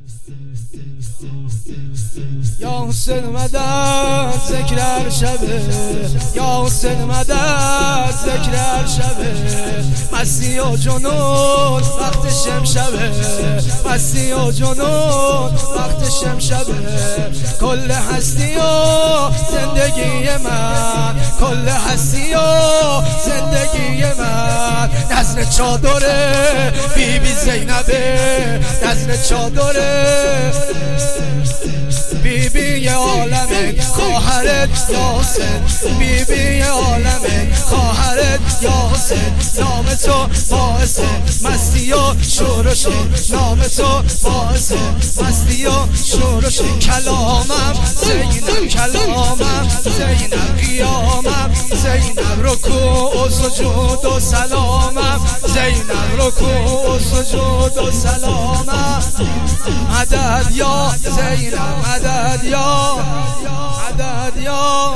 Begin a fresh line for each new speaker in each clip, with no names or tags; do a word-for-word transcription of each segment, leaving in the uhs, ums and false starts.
یا حسین مدد ذکر هر شبه، یا حسین مدد ذکر هر شبه، مستی و جنون وقت شمشبه، مستی و جنون وقت شمشبه. کل هستی و زندگی من، کل هستی و زندگی من نظر چادره بی بی زینبه، نظر چادره بی بی عالمه خواهرت یا حسین، بی بی عالمه خواهرت یا حسین. نام تو باعث مستی و شورش، نام تو باعث مستی و شورش. کلامم زینب، کلامم زینب، قیامم زینب، رکوع و سجود و سلامم زینب، رکوع و سجود و سلامم. مدد یا زینب، مدد یا، مدد یا،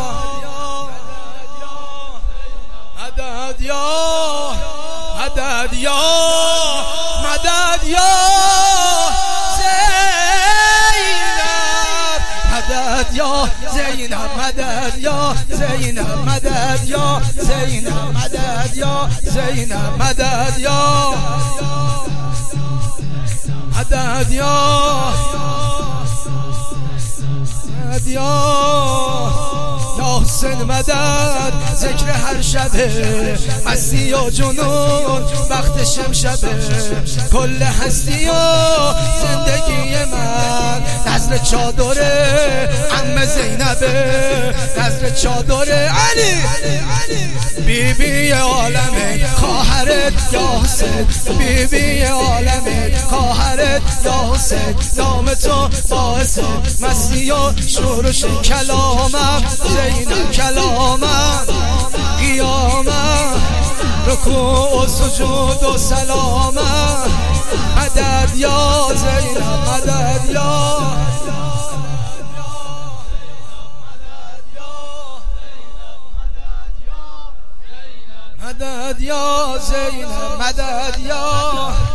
مدد یا، مدد یا، مدد یا زینب، مدد یا زینب، مدد یا زینب، مدد یا زینب، مدد یا زینب، مدد یا، مدد یا، مدد یا حسین مدد ذکر هر شبه، مستی و جنون وقت شمشبه. کل هستی و زندگی من نظر چادره عمه زینبه، نظر چادره علی بی بی عالمه خواهرت یا حسین، بی بی عالمه خواهرت یا حسین. نام تو باعث مستی و شورش، کلامم زینب، کلامم قیامم، رکوع و سجود و سلامم. مدد یا زینب، مدد یا، مدد یا زینب، مدد یا.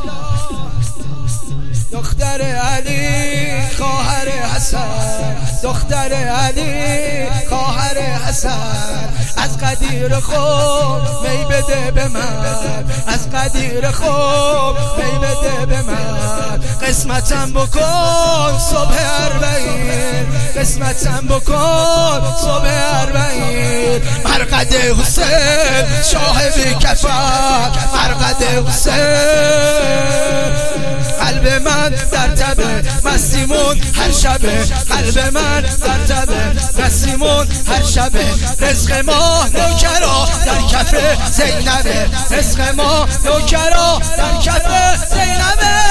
دختر علی خواهر حسن، دختر علی خواهر حسن. از قدیر خوب می بده به من، از قدیر خوب می بده به من. قسمتم بکن صبح اربعین، قسمتم بکن صبح اربعین. مرقد حسین شاه بی کفر، مرقد حسین. قلب من در تبه مسیمون هر شبه، قلب من در تبه مسیمون هر شبه. رزق ما نوکرا در کف زینبه، رزق ما نوکرا در کف زینبه.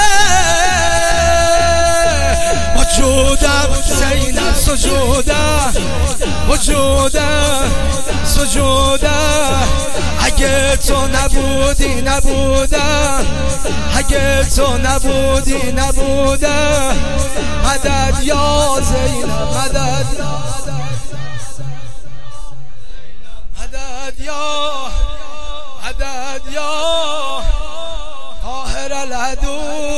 وجودم زینب سجودم، وجودم سجودم. اگه تو نبودی نبودم، اگه تو نبودی نبودم. مدد یا زینب، مدد، مدد یا، مدد یا قاهر العدو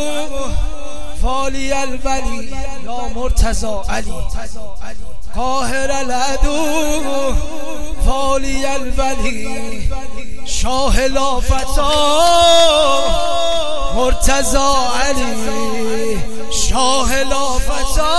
فالی الولی یا مرتضی علی. قاهر العدو فالی الولی شاه لافتا مرتضی علی، شاه لافتا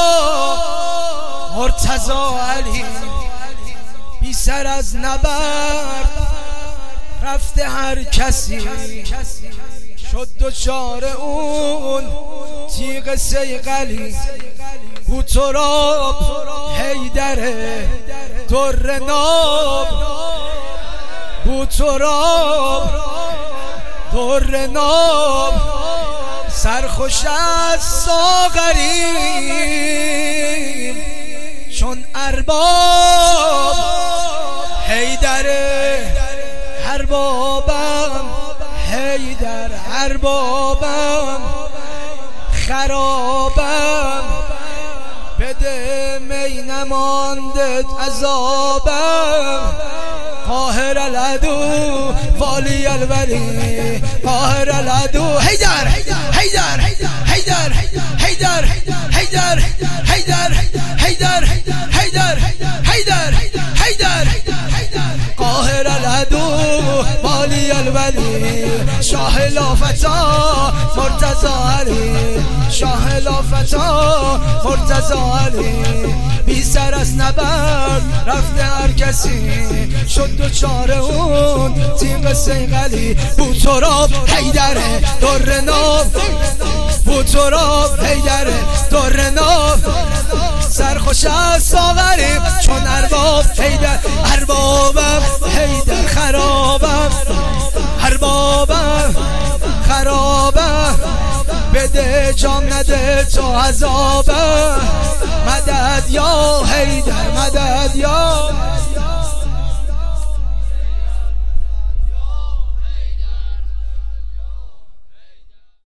مرتضی علی. بی سر از نبرد رفته هر کسی، شد دچار اون تیغ صیقلی. او تراب حیدره در ناب، بو تراب در ناب. سرخوش از ساغریم چون ارباب حیدره. اربابم حیدر، اربابم خرابم. بده می نماندت عذابم. قاهر العدو والی الولی، قاهر العدو حیدر حیدر حیدر حیدر علی شاه لافتا مرتضی علی بی سر از نبرد رفته هر کسی شد دوچار اون تیغ سیغلی بوتراب حیدره در ناب بوتراب حیدره در ناب سرخوش از ساغریم چون ارباب حیدر اربابم حیدر خرابم اربابم خرابم بده جام نده تو عذابم مدد یا حیدر مدد یا